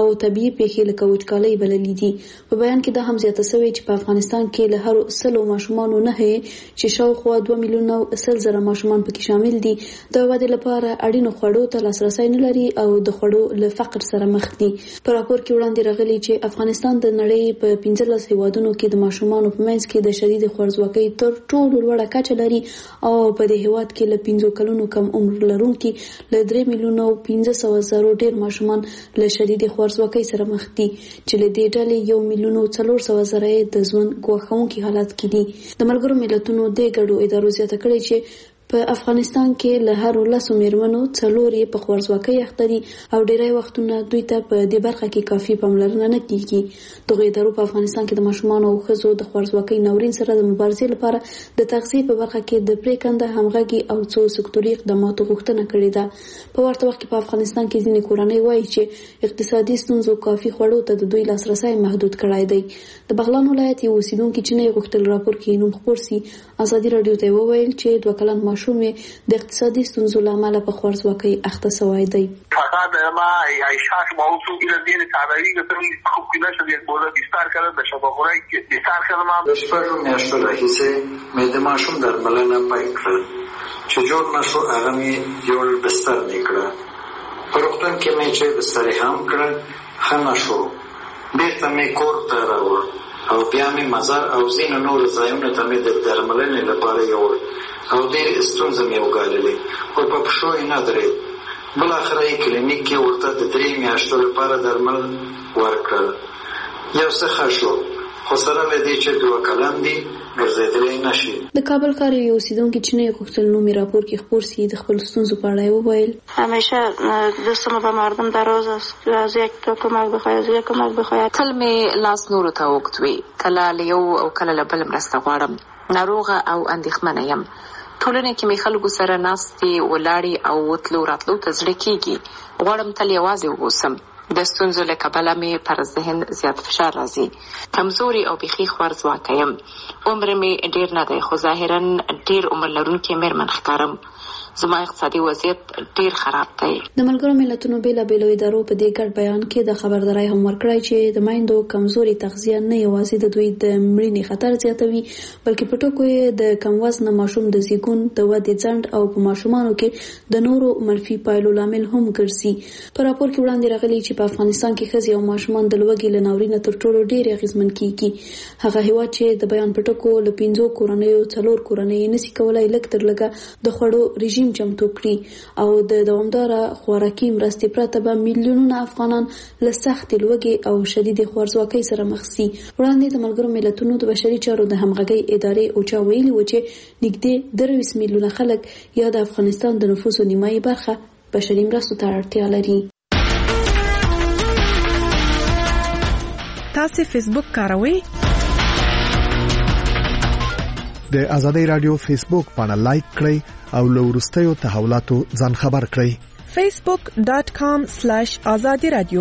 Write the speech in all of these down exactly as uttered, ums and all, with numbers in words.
او طبيعي پیښې لکه وچکالۍ بللي دي. په بیان کې دا هم زیاته شوې چې په افغانستان کې له هر سلو ماشومانو نه چې شاوخوا دوه میلیونه سل زره ماشومان پکې شامل دي د ودې لپاره اړینو خوړو ته لاسرسی نه لري او د خوړو له فقر سره مخ دي. په راپور کې وړاندې راغلي چې افغانستان د نړۍ په پنځلس هیوادونو کې د ماشومانو په منځ کې د شدید خوارځواکۍ تر ټولو لوړه کچه لري او په دې هیواد کې له پنځو کلونو کم عمر لرونکي له درې میلیونه پنځه سوه زرو ډېر ماشومان له شدید خوارځواکۍ سره مخ دي چې له دې ډلې یو میلیون څلور سوه زره د ژوند ګواښونکي حالت کې دي. د ملګرو ملتونو د ګډو ادارو زیاته کړې چې په افغانستان کې له هر لسو میرمنو څلور یې په خوارځواکۍ اخته دي او ډېری وختونه دوی ته په دې برخه کې کافي پاملرنه نه کیږي. دغه ادارو په افغانستان کې د ماشومانو او ښځو د خوارځواکۍ ناورین سره د مبارزې لپاره د تغذیې په برخه کې د پریکنده همغږي او څو سکتوري اقداماتو غوښتنه کړې ده. په ورته وخت کې په افغانستان کې ځینې کورنۍ وایي چې اقتصادي ستونزو کافي خوړو ته د دوی لاسرسی محدود کړی دی. د بغلان ولایت یو اوسیدونکي چې نه غوښتل راپور کې نوم خپور سي ازادي رادیو ته وویل چې دوه کلن ماشوم د اقتصادي ستونزو له امله په خوارځواکۍ اخته شوی دی. فقط ما عیشاش موضوع الى دین تعبیری گفتم خوب کنه شده بوده بیشتر کردن به شفاخورایی که بیشتر کردم هم د شپږو میاشتو راهیسې مې د ماشوم درملنه پیل کړل چې جوړ نشو هغه مې یو بستر نکړه. په روغتون کې مې چې بستر هم کړل ښه نشو بیرته مې کور ته راوړ او بیا مې مزار او ځینو نورو ځایونو ته مې د درملنې لپاره یوړ او ډېرې ستونزې مې وګاللې خو په پښو یې نه درېد. بالاخره یې کلینیک کې ورته د درې میاشتو لپاره درمل ورکړل. یو څه ښه شو خو سره له دې چې دوه کلن دي ګرځېدلی نه شي. د کابل ښار یو اوسیدونکي چې نه غوښتل نوم یې راپور کې خپور سي د خپل ستونزو په اړه وویل. همیشه دوستم به مردم دراز است از یک تا کمک بخواهی از یک کمک بخواهی. تل مې لاس نورو ته اوږد وي کله له یو او کله له بل مرسته غواړم. ناروغه او اندېښمنه یم. ټولنه کې مې خلکو سره ناستې ولاړې او وتلو راتلو ته زړه کېږي. غواړم تل یوازې واوسم. د ستونزو له کبله مې پر ذهن زیات فشار راځي. کمزوري او بیخي خوارځواکه یم. عمر مې ډېر نه دی خو ظاهرا ډېر عمر لرونکی میرمن ښکارم. زما اقتصادي وضعیت ډېر خراب دی. د ملګرو ملتونو بېلابېلو ادارو په دې ګډ بیان کې د خبرداری هم ورکړی چې د میندو کمزوري تغذیه نه یوازې د دوی د مړینې خطر زیاتوي بلکې په ټکو یې د کم وزنه ماشوم د زیږون د ودې ځنډ او په ماشومانو کې د نورو منفي پایلو لامل هم ګرځي. په راپور کې وړاندې راغلي چې په افغانستان کې ښځې او ماشومان د لوږې له ناورینه تر ټولو ډېر اغېزمن کیږي. هغه هېواد چې د بیان په ټکو له پنځو کورنیو څلور کورنۍ نشي کولای لږ تر لږه د خوړو رژیم چمتو کړي او د دوامداره خوراکي مرستې پرته به میلیونونه افغانان له سختې لوږې او شدید خوارځواکۍ سره مخ شي. وړاندې د ملګرو ملتونو د بشري چارو د همغږۍ ادارې اوچا ویلي و چې نږدې درویشت میلیونه خلک یا د افغانستان د نفوسو نیمایي برخه بشري مرستو ته اړتیا لري. تاسو فیسبوک کاروئ؟ د آزادۍ رادیو فیسبوک پاڼه لایک کړئ او له وروستیو تحولاتو ځان خبر کړئ. facebook dot com slash azadi radio.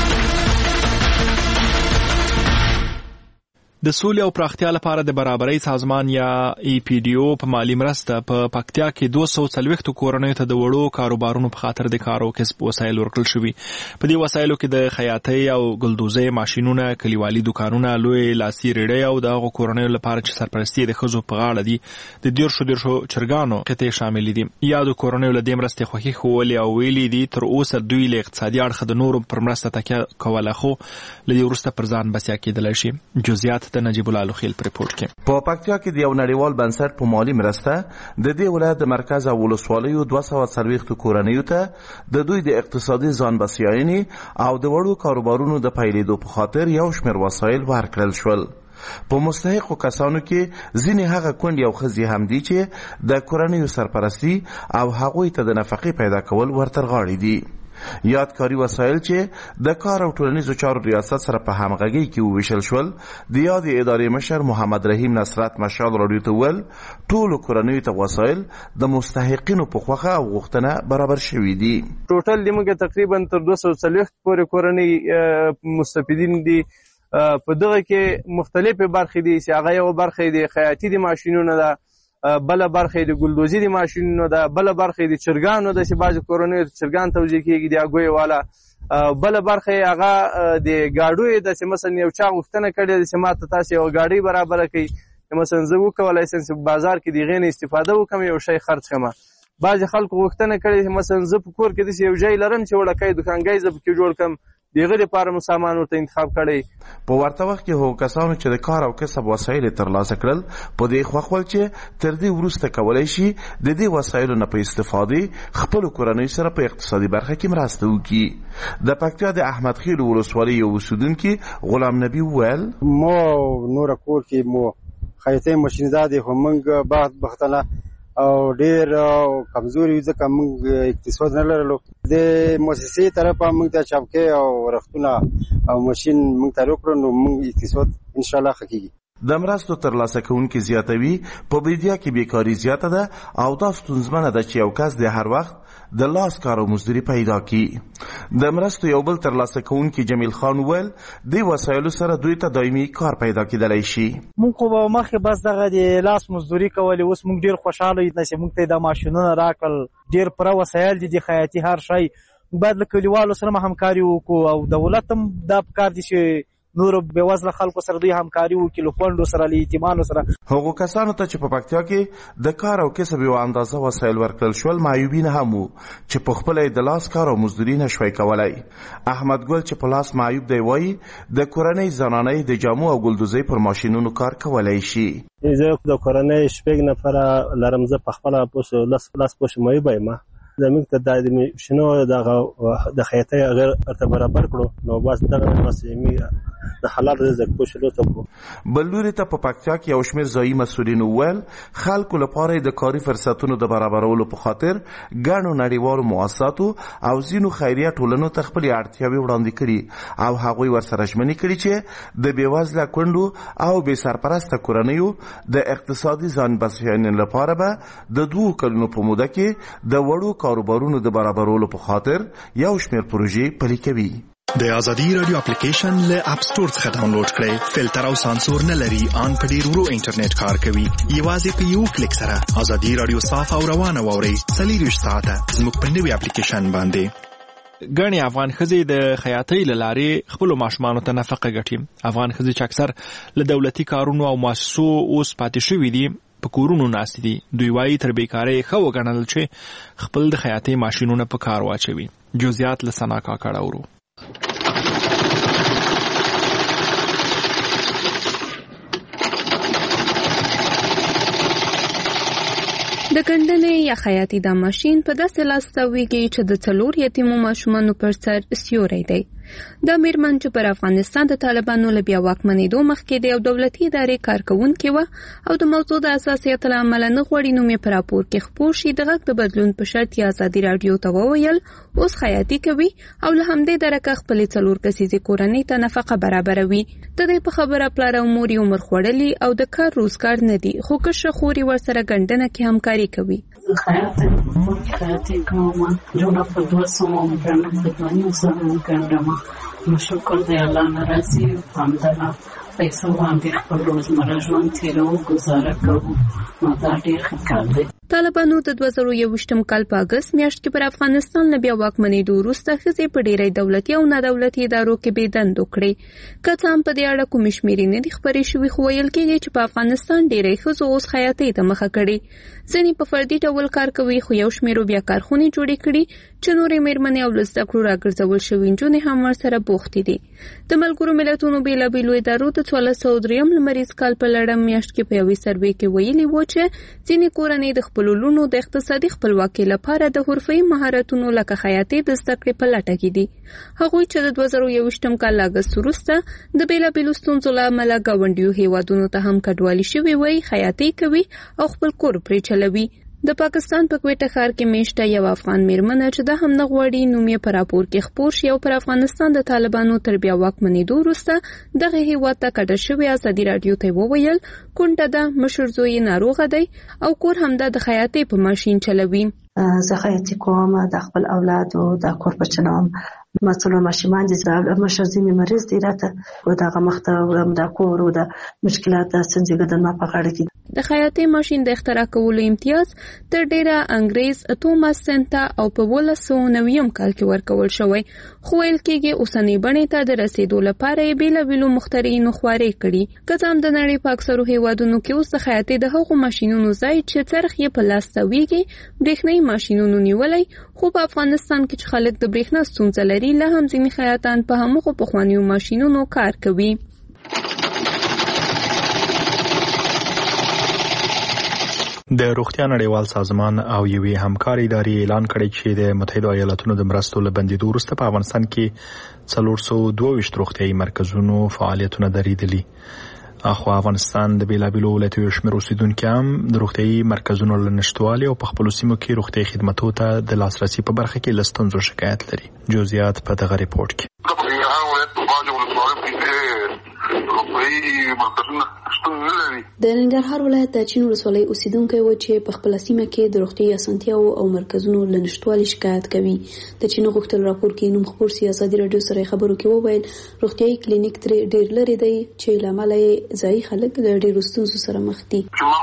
د سولې او پراختیا لپاره د برابرۍ سازمان یا ای پی ډي او په مالی مرسته په پکتیا کې دوه سوه څلوېښت کورنیو ته د وړو کاروبارونو په خاطر د کار او کسب وسایل ورکړل شوي. په دې وسایلو کې د خیاطۍ او ګلدوزۍ ماشینونه، کلیوالي دکانونه، لوی لاسي ریړۍ او د هغو کورنیو لپاره چې سرپرستي د ښځو په غاړه دي د دیرشو دیرشو چرګانو قطعې شاملې دي. یادو کورنیو له دې مرستې خوښي ښوولې او ویلي دي تر اوسه دوی له اقتصادي اړخه د نورو پر مرسته تکیه کوله خو له دې وروسته پر ځان بسیا کېدلی شي. جزئیات د نجیب الله لوخیل پر ریپورت کې. په پکتیا کې د یو نړیوال بنسټ په مالی مرسته د دې ولایت د مرکز او ولسوالیو دوه سوه څلوېښت کورنیو ته د دوی د اقتصادي ځان بسیاینې او د وړو کاروبارونو د پیلېدو په خاطر یو شمېر وسایل ورکړل شول. په مستحقو کسانو کې ځینې هغه کونډې او ښځې هم دي چې د کورنیو سرپرستي او هغوی ته د نفقې پیدا کول ورتر غاړې دي. یادکاري وسایل چې د کار او ټولنیزو چارو ریاست سره په همغږۍ کې وویشل شول د یادې ادارې مشر محمد رحیم نصرت مشال راډیو ته وویل ټولو کورنیو ته وسایل د مستحقینو په خوښه او غوښتنه برابر شوي دي. ټوټل موږ تقریبا تر دوه سوه څلوېښت پورې کورنۍ مستفیدین دي. په دغه کې مختلفې برخې دي چې هغه یو برخه د خیاطي د ماشینونو ده، بله برخه د ګلدوزي د ماشینونو ده، بله برخه د چرګانو ده چې بعضې کورنیو ته چرګان توزیع کېږي د هګیو والا، بل برخه هغه د ګاډو د مثلا یو چا غوښتنه کړې چې ما ته تاسو یو ګاډي برابر کړئ مثلا زه وکولای شم چې بازار کې دغه نه استفاده وکم یو شی خرڅ کړم. بعض خلکو غوښتنه کړې چې مثلا زه په کور کې د یو ځای لرم چې وړکې دکانګۍ زه پکې جوړ کړم دغه لپاره مو سامان ورته انتخاب کړی. په ورته وخت کې هغو کسانو چې د کار او کسب وسایل ترلاسه کړل په دې خوښول چې تر دې وروسته کولی شي د دې وسایلو نه په استفادې خپلو کورنیو سره په اقتصادي برخه کې مرسته وکړي. د پکتیا د احمد خیل ولسوالۍ یو اوسېدونکي غلام نبي وویل مو نوره کور کې مو خیاطۍ ماشینزاد خو موږ بختانه او ډېر کمزوري یو ځکه موږ اقتصاد نه لرلو. د مؤسسې طرفه موږ ته چوکۍ او رختونه او ماشین موږ ته راکړو نو موږ اقتصاد انشاءالله ښه کېږي. د مرستو ترلاسه کوونکي زیاتوي په بیدیا کې بیکاري زیاته ده او دا ستونزمنه ده چې یو کس د هر وخت د لاس کار او مزدوري پیدا کړي. د مرستو یو بل ترلاسه کوونکي جمیل خان وویل د وسایلو سره دوی ته دایمي کار پیدا کېدلی شي. موږ خو به مخکې بس دغه د لاس مزدوري کولې، اوس موږ ډېر خوشحاله یو چې موږ ته د ماشینونه راکړل، ډېر پوره وسایل دي د خیاطي هر شی. باید له کلیوالو سره هم همکاري وکړو او دولت هم دا پکار دي چې نور به وزله خلکو سره دوی همکاري وکړي، له کونډو سره له یتیمانو سره. هغو کسانو ته چې په پکتیا کې د کار او کسب یو اندازه وسایل ورکړل شول معیوبین هم وو چې په خپله یې د لاس کار او مزدوري نشوی کولی. احمد ګل چې په لاس معیوب دی وایي د کورنۍ زنانۍ د جامو او ګلدوزۍ پر ماشینونو کار کولی شي. زه د کورنۍ شپږ نفره لرم، زه په خپله لس لس پوښ معیوبه یم. زموږ ته د ماشینو د خیاطۍ هغه ورته برابر کړو نو بس دغه بس د حلال رزق پوښلو ته کو. بل لوري ته په پکتیا کې یو شمېر ځایي مسؤلین وویل خلکو لپاره د کاري فرصتونو د برابرولو په خاطر ګڼو نړیوالو مؤسساتو او ځینو خیریه ټولنو ته خپلې اړتیاوې وړاندې کړي او هغوی ورسره ژمنې کړي چې د بېوزله کونډو او بې سرپرسته کورنیو د اقتصادي ځان بسیاینې لپاره به د دوو کلونو په موده کې د وړو کاروبارونو د برابرولو په خاطر یو شمېر پروژې پلي کوي. د ازادي رادیو اپلیکیشن له اپ سټور څخه ډاونلوډ کړئ. فلټر او سانسور نه لري، ان په ډیر ورو انټرنیټ کار کوي. یوازې په یو کلیک سره ازادي رادیو صاف او روانه واورئ. څلېرویشت ساعته زموږ په نوي اپلیکیشن باندې. ګڼې افغان ښځې د خیاطۍ له لارې خپلو ماشومانو ته نفقه ګټي. افغان ښځې چې اکثر له دولتي کارونو او مؤسسو اوس پاتې شوي دي په کورونو ناست دي. دوی وایي تر بیکارۍ ښه وګڼل چې خپل د خیاطۍ ماشینونه په کار واچوي. جزئیات له ثنا کاکړ اورو. د ګندنې یا خیاطۍ دا ماشین په داسې لاس تاویږي چې د څلور یتیمو ماشومانو پر سر سیوری دی. دا میرمن چې پر افغانستان د طالبانو له بیا واکمنېدو مخکې د یو دولتي ادارې کارکوونکې وه او د موضوع د حساسیت له امله نه غواړي نوم یې په راپور کې خپور شي. د غږ د بدلون په شرط یې ازادي راډیو ته وویل اوس خیاطي کوي او له همدې درکه خپلې څلور کسیزې کورنۍ ته نفقه برابروي. د دې په خبره پلار او مور یې عمر خوړلي او د کار روزګار نه دي، خو کشره خور یې ورسره ګندنه کې همکاري کوي. خیاطۍ خیاطۍ کوم جوړه په دوه سوه مګرنه په دوه نیم سوه مګرنه نو شکر دی الله ناراضي همدلله پیسو باندې خپل روزمره ژوند تېرو ګزاره کوو نو دا ډېر ښه کار دی. طالبانو د دوه زره یوویشتم کال په اګست میاشت کې پر افغانستان له بیا واکمنېدو وروسته ښځې په ډېری دولتي او نه دولتي ادارو کې بې دندو کړې. که څه هم په دې اړه کومې شمېرې نه دي خپرې شوي، خو ویل کېږي چې په افغانستان ډېری ښځو اوس خیاطۍ ته مخه کړې. ځینې په فردي ډول کار کوي، خو یو شمېرو بیا کارخونې جوړې کړي چې نورې مېرمنې او له زده کړو راګرځول شوي نجونې هم ورسره بوختې دي. د ملګرو ملتونو بېلابېلو ادارو د څوارلس سوه درېیم لمریز کال په لړم میاشت کې په یوې سروې کې ویلي وو چې ځینې کورنۍ د خپلو لوڼو د اقتصادي خپلواکۍ لپاره د حرفه‌ایي مهارتونو لکه خیاطۍ د زده کړې په لټه کې دي. هغوی چې د دوه زره یوویشتم کال اګست وروسته د بېلابېلو ستونزو له امله ګاونډیو هېوادونو ته هم کډوالي شوي وای، خیاطۍ کوي او خپل کور پرې چلوي. د پاکستان په کویټه ښار کې میشته یو افغان میرمنه چې دا هم نه غواړي نوم یې په راپور کې خپور شي او پر افغانستان د طالبانو تر بیا واکمنېدو وروسته دغه هېواد ته کډه شوې ازادي راډیو ته وویل کونډه ده، مشر زوی یې ناروغه دی او کور همدا د خیاطۍ په ماشین چلوي. زه خیاطۍ کوم، د خپل اولادو د کور په چلوم. ما څلور ماشومان دي، مشر زوی مې مریض دی، راته دغه مخته وړم د کور او د مشکلات د ستونزې ګدن ما په غاړه کې. د خیاطۍ ماشین د اختراع کولو امتیاز تر ډیره انګریز توماس سنتا او په ولس سوه نویم کال کې ورکول شوی، خو ویل کېږي اوسنۍ بڼې ته د رسیدو لپاره یې بېلابېلو مخترعینو خوارۍ کړي. که څه هم د نړۍ په اکثرو هېوادونو کې اوس د خیاطۍ د هغو ماشینونو ځای چې څرخ یې په لاس تاویږي برېښنایي ماشینونو نیولی، خو په افغانستان کې چې خلک د برېښنا ستونزه لري لا هم ځینې خیاطان په همغو پخوانیو ماشینونو کار کوي. د روغتیا نړیوال سازمان او یوې همکاري ادارې اعلان کړی چې د متحده ایالاتونو د مرستو له بندېدو وروسته په افغانستان کې څلور سوه دوه ویشت روغتیایي مرکزونو فعالیتونه درېدلي. اخو افغانستان د بیلابیلو ولایتونو شمېر اوسیدونکي هم د روغتیایي مرکزونو له نشتوالي او په خپلو سیمو کې روغتیایي خدماتو ته د لاسرسي په برخه کې له ستونزو شکایت لري. جزئیات په دغه ریپورت کې. د ننګرهار ولایت د چین ولسوالۍ اوسیدونکی و چې په خپله سیمه کې د روغتیایي اسانتیاوو او مرکزونو له نشتوالي شکایت کوي. د چین غوښتل راپور کې نوم خپور سي ازادي راډیو سره خبرو کې وویل روغتیایي کلینیک ترې ډېر لرې دی چې له امله یې ځایي خلک د ډېرو ستونزو سره مخ دي.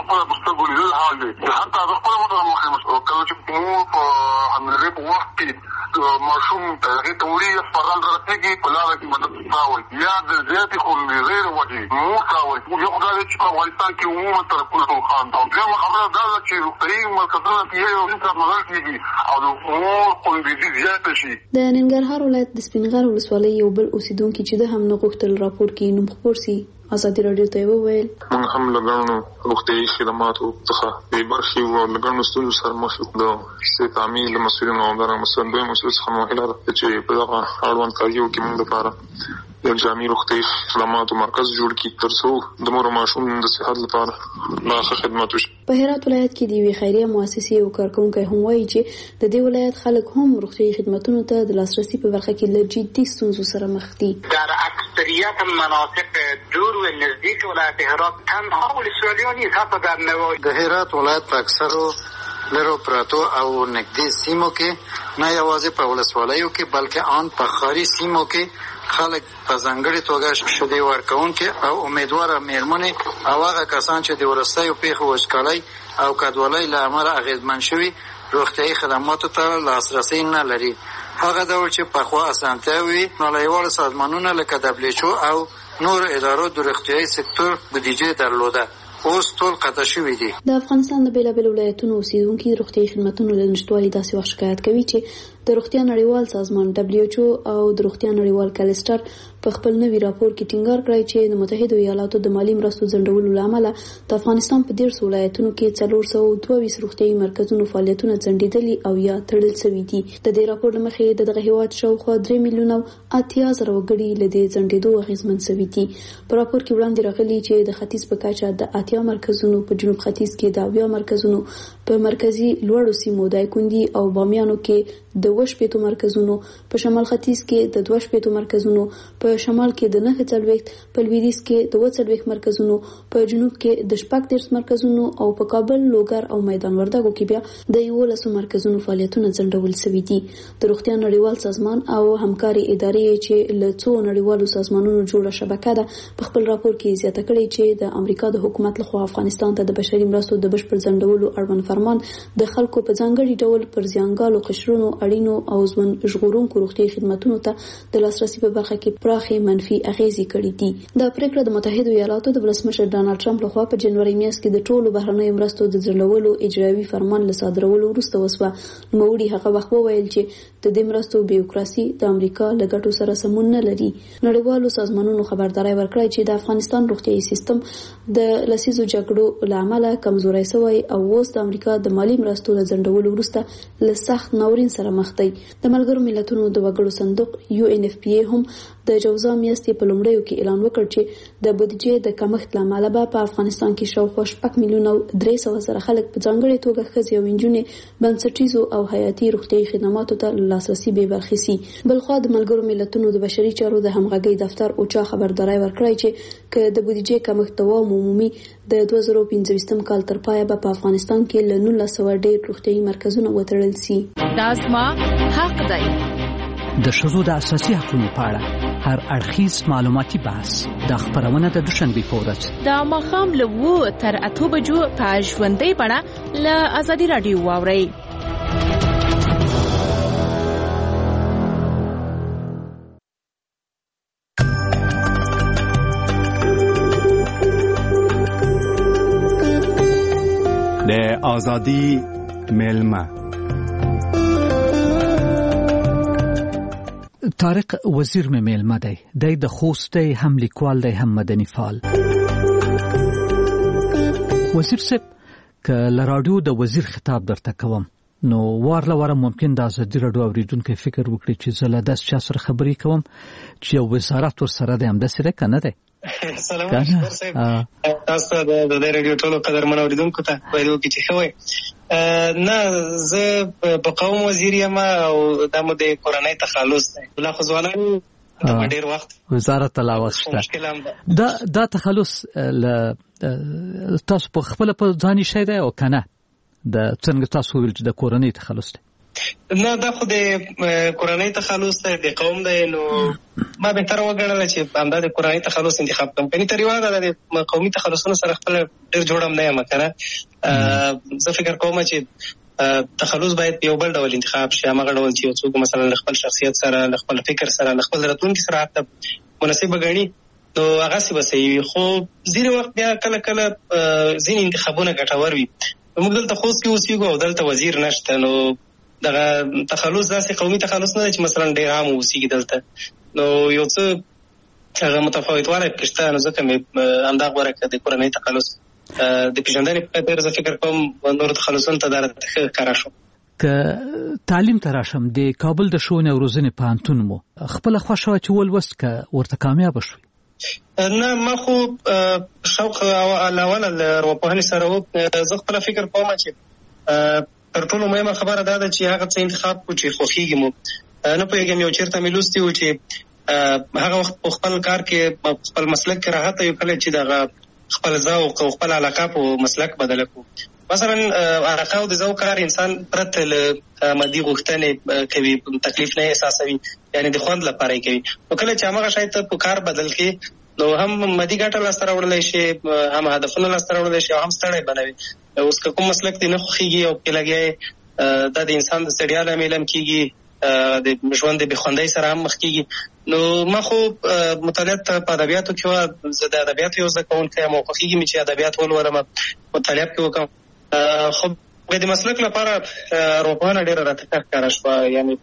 ماشوم ته هغه توري فرال راځي په لاره کې مدد راوړي یا د زیاتې خو غیر وجه مو راوړي یو خدای چې په افغانستان کې عموما تر ټولو خان او دغه خبره دا ده چې روغتیایي مرکزونه په یو ځای مدار کیږي او د امور خوندې زیات شي. د ننګرهار ولایت د سپینغر ولسوالۍ یو بل اوسیدونکي چې د هم نه غوښتل راپور کې نوم خپور سي ازادي راډیو ته وویل موږ هم لګړنو روغتیایي خدماتو څخه د برخې او لګړنو ستونزو سره مخ یو د حصې تعمیل مسؤلینو او د مسؤل دوی مسؤل څخه مهمه ده چې په دغه اړوند کاریو کې موږ لپاره یو جامع روغتیایي خدماتو مرکز جوړ کړي ترڅو د مور او ماشوم د صحت لپاره لا ښه خدمات وشي. په هرات ولایت کې د یوې خیریه مؤسسې یو کارکونکی هم وایي چې د دې ولایت خلک هم روغتیایي خدماتونو ته د لاسرسي په برخه کې له جدي ستونزو سره مخ دي. در اکثریت مناطق دور و نزدیک ولایت هرات تنها ولسوالیان نیست، حتی در نواحی د هرات ولایت په اکثرو لرو پراتو او نږدې سیمو کې نه یوازې په ولسوالیو کې بلکې آن په ښاري سیمو کې خلک په ځانګړې توګه شیدې ورکوونکي او امیدواره میرمنې او هغه کسان چې د وروستیو پیښو وچکالۍ او کډوالۍ له امله اغېزمن شوي روغتیایي خدماتو ته لاسرسی نه لري. هغه ډول چې پخوا اسانتیاوې نړیوال سازمانونه لکه دبلیو ایچ او نور ادارو د روغتیایي سکتور بودیجه درلوده اوس ټول قطع شوي دي. د افغانستان د بیلابیلو ولایتونو اوسیدونکي روغتیایي خدماتونو له نشتوالي داسې وخت شکایت کوي چې د روغتیا نړیوال سازمان دبلیو ایچ او او د روغتیا نړیوال کلستر په خپل نوي راپور کې ټینګار کړی چې د متحده ایالاتو د مالی مرستو ځنډولو له امله د افغانستان په ډېرو ولایتونو کې څلور سوه دوه ویشت روغتیایي مرکزونو فعالیتونه ځنډېدلي او یا تړل شوي دي. د دې راپور له مخې د دغه هېواد شاوخوا درې میلیونه اتیا زره وګړي له دې ځنډېدو اغېزمن شوي دي. په راپور کې وړاندې راغلي چې د ختیځ په کچه د اتیا مرکزونو، په جنوب ختیځ کې د اویا مرکزونو، په مرکزي لوړو سیمو دایکنډي او بامیانو کې د اووه شپېتو مرکزونو، په شمال ختیځ کې د دوه شپېتو مرکزونو، په شمال کې د نهه څلوېښت، په لویدیځ کې د اووه څلوېښت مرکزونو، په جنوب کې د شپږ دېرش مرکزونو او په کابل، لوګر او میدان وردګو کې بیا د یولسو مرکزونو فعالیتونه ځنډول شوي دي. د روغتیا نړیوال سازمان او همکاري ادارې چې له څو نړیوالو سازمانونو جوړه شبکه ده په خپل راپور کې زیاته کړې چې د امریکا د حکومت لخوا افغانستان ته د بشري مرستو د بشپړ ځنډولو اړوند فرمان د خلکو په ځانګړي ډول پر زیانګالو قشرونو اړینو او ژوند ژغورونکو روغتیایي خدماتونو ته د لاسرسي په برخه کې پراخې منفي اغېزې کړې دي. دا پریکړه د متحده ایالاتو د ولسمشر ډانلډ ټرمپ لخوا په جنوري میاشت کې د ټولو بهرنیو مرستو د ځنډولو اجرایوي فرمان له صادرولو وروسته وسوه. نوموړي هغه وخت وویل چې د دې مرستو بیوروکراسي د امریکا له ګټو سره سمون نه لري. نړیوالو سازمانونو خبرداری ورکړی چې د افغانستان روغتیایي سیستم د لسیزو جګړو له امله کمزوری شوی او اوس د امریکا د مالی مرستو له ځنډولو وروسته له سخت ناورین سره مخ دی. د ملګرو ملتونو د وګړو صندوق یو ان اف پی ای هم د جوزا میاشتې په لومړیو کې اعلان وکړ چې د بودیجې د کمښت له امله به په افغانستان کې شاوخوا شپږ میلیونه درې سوه زره خلک په ځانګړې توګه ښځې او نجونې بنسټیزو او حیاتي روغتیایي خدماتو ته لاسرسي بې برخې سي. بلخوا د ملګرو ملتونو د بشري چارو د همغږۍ دفتر اوچا خبرداری ورکړی چې که د بودیجې کمښت دوام عمومي د دوه زره پنځه ویشتم کال تر پایه به په افغانستان کې له نولس سوه ډېر روغتیایي مرکزونه وتړل سي. دا زما حق دی. د ښځو د اساسي حقوقو په اړه هر اړخیز معلوماتي بحث د خبرونه د دوشنبه په ورځ د ماښام له اوو تر اته بجو په ژوندۍ بڼه له ازادي رادیو واورئ. د ازادي میلمه طارق وزیر مې میلمه دی. دی د خوست دی، هم لیکوال دی، هم مدني فعال. وزیر صاحب که له راډیو د وزیر خطاب درته کوم نو وار له واره ممکن د ازادي راډیو اوریدونکو فکر وکړي چې زه له داس چا سره خبرې کوم چې یو وزارت ورسره دی، همداسې دی که نه دی؟ سلام شکر صاحب، تاسو ته د دې راډیو ټولو قدرمن اوریدونکو ته باید وکړي چې ښه وایي. نه، زه په قوم وزیر یم او دا مو د کورنۍ تخلص دی. لا خو ځوانان په ډېر وخت وزارت علاوه شته. دا دا تخلص له تاسو په خپل په ځاني شي دی او کنه د څنګه تاسو ویل چې د کورنۍ تخلص دی؟ نه، دا خو د کورنۍ تخلص دی، د قوم دی. نو ما بهتره وګڼله چې همدا د کورنۍ تخلص انتخاب کړم. کني تر یوه ده د قومي تخلصونو سره خپل ډېر جوړم نه یم که نه. زه فکر کوم چې تخلص باید په یو بل ډول انتخاب شي، هماغه ډول چې یو څوک مثلا له خپل شخصیت سره، له خپل فکر سره، له خپل راتلونکي سره حتی مناسبه ګڼي نو هغسې به صحیح وي. خو ځینې وخت بیا کله کله ځینې انتخابونه ګټور وي. موږ دلته خوست کې اوسېږو او دلته وزیر نشته، نو دغه تخلص داسې قومي تخلص نه دی چې مثلا ډېر عام اوسېږي دلته. نو یو څه هغه متفاوتوالی پکې شته، نو ځکه مې همدا غوره کړه د کورنۍ تخلص د پېژندنې په خاطر. زه فکر کوم نورو تخلصونو ته دا راته ښه ښکاره شو. که تعلیم ته راشم، د کابل د ښوونې او روزنې پوهنتون مو خپله خوښه وه چې ولوست که ورته کامیابه شوي؟ نه، ما خو شوق له اوله له ارواپوهنې سره و. زه خپله فکر کوم چې تر ټولو مهمه خبره دا ده چې هغه څه انتخاب کړو چې خوښېږي مو. نه پوهېږم یو چېرته مې لوستي و چې هغه وخت په خپل کار کې خپل مسلک کې راحته یو، کله چې دغه خپل ذوق او خپل علاقه په مسلک بدله کړو. مثلا علاقه او د ذوق کار انسان پرته له مادي غوښتنې کوي، تکلیف نه احساسوي، یعنی د خوند لپاره یې کوي. نو کله چې هماغه شی ته په کار بدل کړي نو هم مادي ګټه لاسته راوړلی شي، هم هدفونه لاسته راوړلی شي او هم ستړی بنوي. اوس که کوم مسلک دې نه خوښېږي او پکې لګیا یې، دا د انسان د ستړیا لامل هم کېږي، د ژوند د بېخوندۍ سره هم مخ کېږي. نو ما خو مطالعات په ادبیاتو کې وه، زه د ادبیاتو یو زده کوونکی یم او خوښېږي مې چې ادبیات ولولم، مطالعه پکې وکړم. خو د مسلک لپاره ارواپوهنه ډېره راته ښه ښکاره شوه. یعنې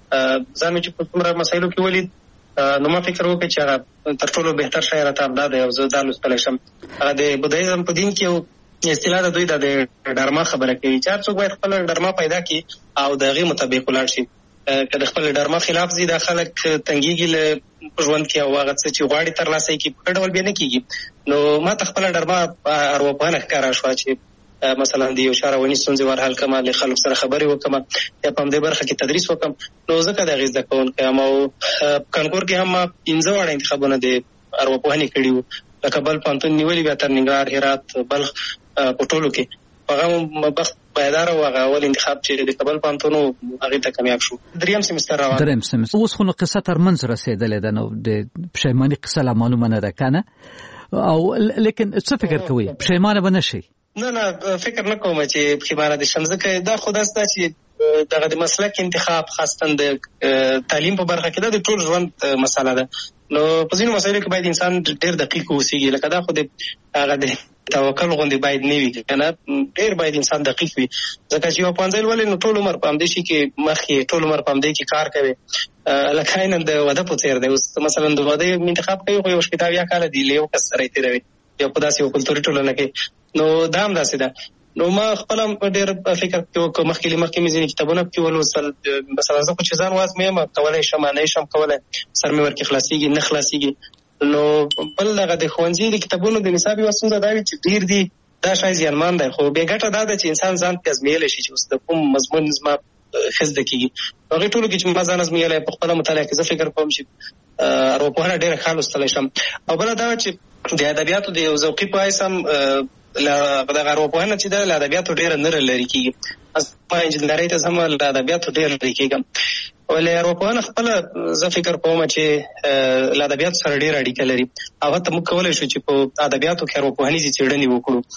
ځان مې چې په څومره مسایلو کې ولید نو ما فکر وکړ چې هغه تر ټولو بهتر شی راته همدا دی او زه دا لوستلی شم. هغه د بودایزم په دین کې یو اصطلاح ده، دوی دا د ډرما خبره کوي چې هر څوک باید خپله ډرما پیدا کړي او د هغې مطابق ولاړ شي. که د خپل ډرما خلاف ځي دا خلک تنګېږي له ژوند کې او هغه څه چې غواړي ترلاسه یې کړي په ښه ډول بیا نه کېږي. نو ما ته خپله ډرما ارواپوهنه ښکاره شوه چې مثلا د یو چا رواني ستونزې ور حل کړم، له خلکو سره خبرې وکړم یا په همدې برخه کې تدریس وکړم. نو ځکه د هغې زده کوونکی یم او کانکور کې هم ما پنځه واړه انتخابونه د ارواپوهنې کړي وو، لکه بل پوهنتون نیولي، بیا تر ننګرهار، هرات، بلخ په ټولو کې. هغه بخت پایداره و، هغه اول انتخاب چې د کابل پوهنتون و هغې ته کامیاب شو. دریم سمستر روان دریم سمستر اوس خو نو قصه تر منځ رسېدلې ده، نو د پښیماني قصه لا معلومه نه ده که نه؟ او لیکن څه فکر کوئ پښیمانه به نه شئ؟ نه نه، فکر نه کوم چې پښیمانه دې شم، ځکه دا خو داسې ده چې دغه د مسلک انتخاب خاصتا د تعلیم په برخه کې دا د ټول ژوند مسله ده. نو په ځینو مسایلو کې باید انسان ډېر دقیق اوسېږي، لکه دا خو د هغه د توکل غوندې باید نه وي که نه، ډېر باید انسان دقیق وي. ځکه چې یو پوهنځی لولې نو ټول عمر په همدې شي کې مخ یې ټول عمر په همدې کې کار کوي، لکه عیناً د واده په څېر دی. اوس مثلا د واده انتخاب کوي خو یو شپېته اویا کاله دی له یو کس سره یې تېروي، یو په داسې یو کلتوري ټولنه کې. نو دا هم داسې ده. نو ما خپله ډېر فکر وکړ، مخکې له مخکې مې ځینې کتابونه پکې ولوستل. مثلا زه خو چې ځان وازمویم کولی شم نه شم کولی، سر مې ورکې خلاصېږي نه خلاصېږي. نو بل دغه د ښوونځي د کتابونو د نصاب یوه ستونزه دا وي چې ډېر دي، دا شی زیانمان دی. خو بې ګټه دا ده چې انسان ځان پرې ازمویلی شي چې اوس د کوم مضمون زما ښه زده کېږي. هغې ټولو کې چې ما ځان ازمویلی په خپله مطالعه کې زه فکر کوم چې ارواپوهنه ډېره ښه لوستلی شم. او بله دا چې د ادبیاتو د یو ذوقي په حیث هم دغه ارواپوهنه چې ده له ادبیاتو ډېره نه لرې کېږي. ما انجینرۍ ته ځم له ادبیاتو ډېر لرې کېږم. ولې ارواپوهنه خپله زه فکر کوم چې له ادبیاتو سره ډېره اړیکه لري او حتی موږ کولی شو چې په ادبیاتو کې ارواپوهنیزې څېړنې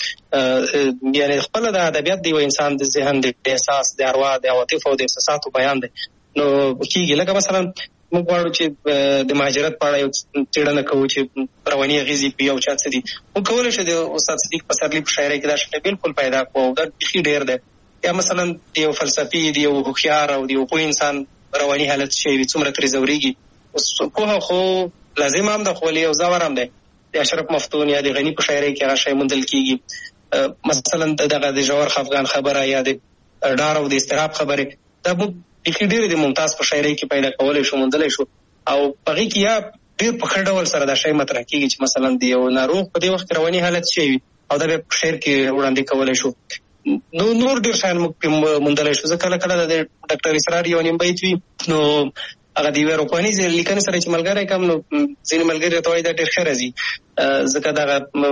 وکړو. یعنې خپله د ادبیات د یو انسان د ذهن د احساس د اروا د عواطفو او د احساساتو بیان دی. نو کېږي لکه مثلا موږ غواړو چې د مهاجرت په اړه یو څېړنه کوو چې رواني اغېزې په یو چا څه دي. موږ کولی شو د استاد صدیق پسرلي په شاعرۍ کې دا شی بلکل پیدا کړو او دا بیخي ډېر دی. یا مثلا د یو فلسفي د یو هوښیار او د یو پوه انسان رواني حالت شی وي څومره ترې ځورېږي. اوس پوهه خو لازم هم ده خو ولې یو ځور هم دی. د اشرف مفتون یا د غني په شاعرۍ کې هغه شی موندل کېږي. مثلا دغه د ژور خفګان خبره یا د ډار او د اضطراب خبرې دا موږ بیخي ډېرې د ممتاز په شاعرۍ کې پیدا کولی شو موندلی شو او په هغې کې یا ډېر په ښه ډول سره دا شی مطرح کېږي چې مثلا د یو ناروغ په دې وخت کې رواني حالت شی وي او دا بیا په شعر کې وړاندې کولی شو. نو نور ډېر شیان موږ پرې موندلی شو. زه کله کله د ډاکټر اسرار یو نیم بیت وي نو هغه د یوې ارواپوهنیزې لیکنې سره چې ملګری کم نو ځینې ملګري راته وایي دا ډېر ښه راځي ځکه دغه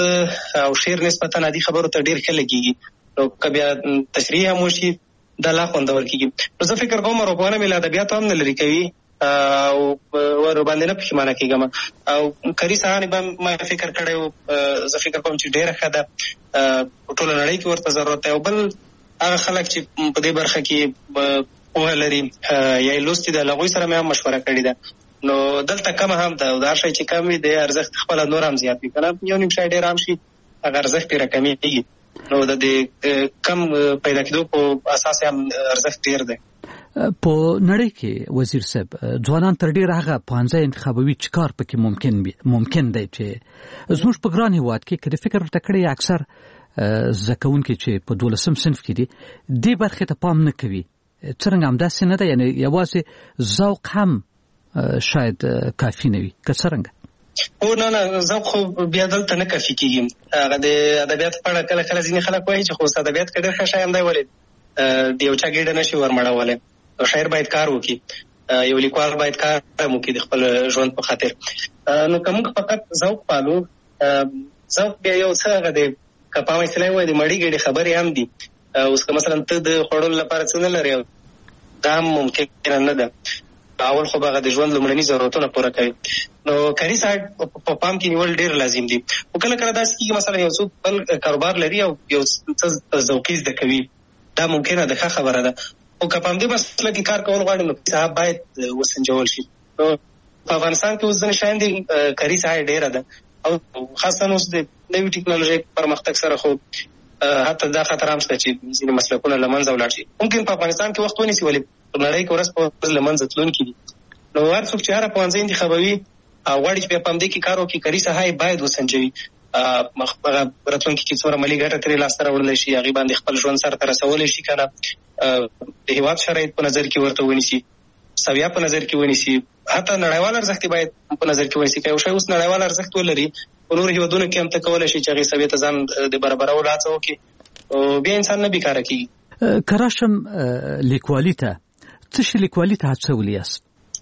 بیت او شعر نسبتا عادي خبرو ته ډېر ښه لګېږي. نو که بیا تشریح هم وشي دا لا خوندور کېږي. نو زه فکر کوم ارواپوهنه مې له ادبیاتو هم نه لرې کوي او ورباندې نه پښیمانه کېږم. او کري صاحب به ما فکر کړی و زه فکر کوم چې ډېره ښه ده په ټوله نړۍ کې ورته ضرورت دی. او بل هغه خلک چې په دې برخه کې پوهه لري یا یې لوستې ده له هغوی سره مې هم مشوره کړې ده. نو دلته کمه هم ده او دا شی چې کم وي د ارزښت خپله نور هم زیات وي که نه یو نیم شی ډېر هم شي هغه ارزښت یې راکمېږي. نو د دې کم پیدا کېدو په اساس هم ارزښت ډېر دی. په نړۍ کې وزیر صاحب ځوانان تر ډېره هغه پوهنځی انتخابوي چې کار پکې ممکن ممکن دی چې زموږ په ګران هېواد کې که د فکر ورته کړی اکثر زده کوونکي چې په دولسم صنف کې دي دې برخې ته پام نه کوي. څرنګه همداسې نه ده یعنې یوازې ذوق هم شاید کافي نه وي که څرنګه؟ او نه نه ذوق خو بیا دلته نه کافي کېږي. هغه د ادبیاتو په اړه کله کله ځینې خلک وایي چې خو اوس ادبیات کې ډېر ښه شی هم دی ولې د یو چا ګېډه نه شي ورمړولی. شاعر باید کار وکړي یو لیکوال باید کار هم وکړي د خپل ژوند په خاطر. نو که موږ فقط ذوق پالو ذوق بیا یو څه هغه دی که په عامه اصطلاح ووایي د مړې ګېډې خبرې هم دي. اوس که مثلا ته د خوړلو لپاره څه نه لرې دا هم ممکنه نه ده. اول خو به هغه د ژوند لومړني ضرورتونه پوره کوي. نو کاري صاحب په پام کې نیول ډېر لازم دي. خو کله کله داسې کېږي مثلا یو څوک بل کاروبار لري او یو څه ذوقي زده کوي دا ممکنه ده ښه خبره ده. خو که په همدې مسله کې کار کول غواړي نو صاحب باید وسنجول شي. نو په افغانستان کې اوس ځینې شیان دي کاري ساحه ډېره ده او خاصا اوس د نوي ټکنالوژۍ پرمختګ سره خو حتی دا خطر هم شته چې ځینې مسلکونه له منځه ولاړ شي. ممکن په افغانستان کې وخت ونیسي ولې په نړۍ کې ورځ په ورځ له منځه تلونکي دي. نو هر څوک چې هره پوهنځی انتخابوي او غواړي چې بیا په همدې کې کار وکړي کاري ساحه یې باید وسنجوي. هغه راتلونکي کې څومره مالي ګټه ترې لاسته راوړلی شي هغې باندې خپل ژوند سرته رسولی شي که نه د هېواد شرایط په نظر کې ورته ونیسي سویه په نظر کې ونیسي حتی نړیوال ارزښت یې باید په نظر کې ونیسي. که یو شی اوس نړیوال ارزښت ولري په نورو هېوادونو کې هم ته کولی شي چې هغې سویې ته ځان د برابرولو هڅه وکړي او بیا انسان نه بیکاره کېږي. که راشم لیکوالي ته څه شي لیکوالي ته هڅولی یاست؟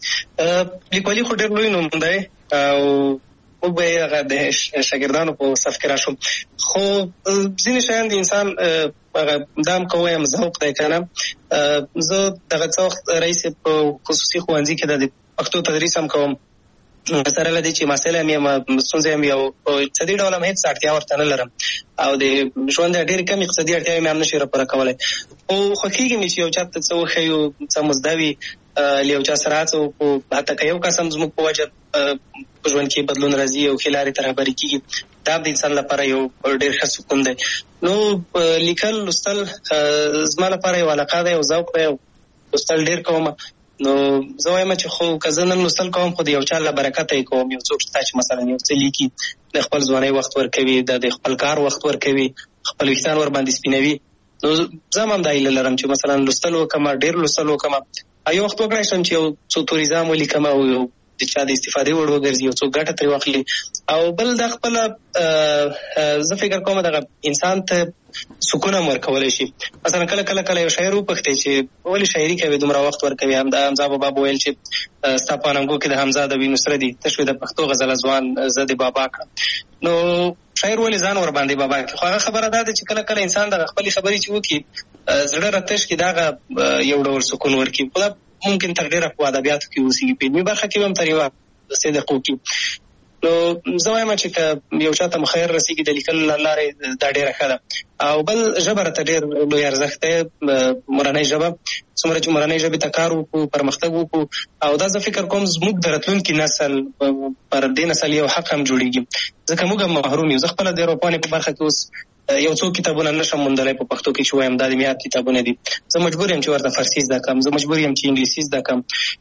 لیکوالي خو ډېر لوی نوم دی او موږ به یې هغه د شاګردانو په صف کې راشو. خو ځینې شیان د انسان هغه دا هم که ووایم ذوق دی که نه. زه دغه څه وخت رئیس په خصوصي ښوونځي کې د پښتو تدریس هم کوم سره له دې چې مسایل هم یم ستونزې هم یو په اقتصادي ډول هم هېڅ اړتیا ورته نه لرم او د ژوند ډېرې کم اقتصادي اړتیاوې مې هم نشي راپوره کولی. خو خوښېږي مې چې یو چا ته څه وښیو څه مزده وي له یو چا سره هڅه وکړو حتی که یو کس هم زموږ په وجه په ژوند کې بدلون راځي او ښې لارې ته رهبري کېږي دا د انسان لپاره یو ډېر ښه سکون دی. نو لیکل لوستل زما لپاره یو علاقه دی یو ذوق دی او لوستل ډېر کوم. نو زه وایم چې خو که زه نن لوستل کوم خو د یو چا له برکته یې کوم. یو څوک شته چې مثلا یو څه لیکي د خپل ځوانۍ وخت ورکوي د خپل کار وخت ورکوي خپل ویښتان ورباندې سپینوي. نو زه هم همدا هیله لرم چې مثلا لوستل وکړم ډېر لوستل وکړم یو وخت وکړی شم چې یو څو توریزم ولیکم او یو د چا د استفادې وړ وګرځي یو څوک ګټه ترې واخلي. او بل د خپله زه فکر کوم دغه انسان ته سکون هم ورکولی شي. مثلا کله کله کله یو شاعر وپوښتې چې ولې شاعري کوې دومره وخت ورکوي. همدا حمزه بابا به ویل چې ستا په اننګو کې د حمزه د وینو سره دي ته شوې د پښتو غزله ځوان زه د بابا کړم. نو شاعر ولې ځان ورباندې بابا کړي. خو هغه خبره دا ده چې کله کله انسان دغه خپلې خبرې چې وکړي زړه راتش کې دغه یو ډول سکون ورکړي. خو دا ممکن تر ډیره په ادبیاتو کې اوسېږي، په علمي برخه کې هم تر یوه څه دقیقو کې. نو زه وایم چې که یو چاته مخیر رسېږي د لیکلو له لارې دا ډېره ښه ده. او بل ژبه راته ډېر لوی ارزښت دی، مورنۍ ژبه. څومره چې مورنۍ ژبې ته کار وکړو، پرمختګ وکړو، او دا زه فکر کوم زموږ د راتلونکي نسل پر دې نسل یو حق هم جوړېږي، ځکه موږ هم محروم یو. زه خپله د اروپانې په برخه کې اوس یو څو کتابونه نشم موندلی په پښتو کې چې وایم دا د میاد کتابونه دي. زه مجبور یم چې ورته فارسي زده کړم، زه مجبور یم چې انګلیسي زده کړم.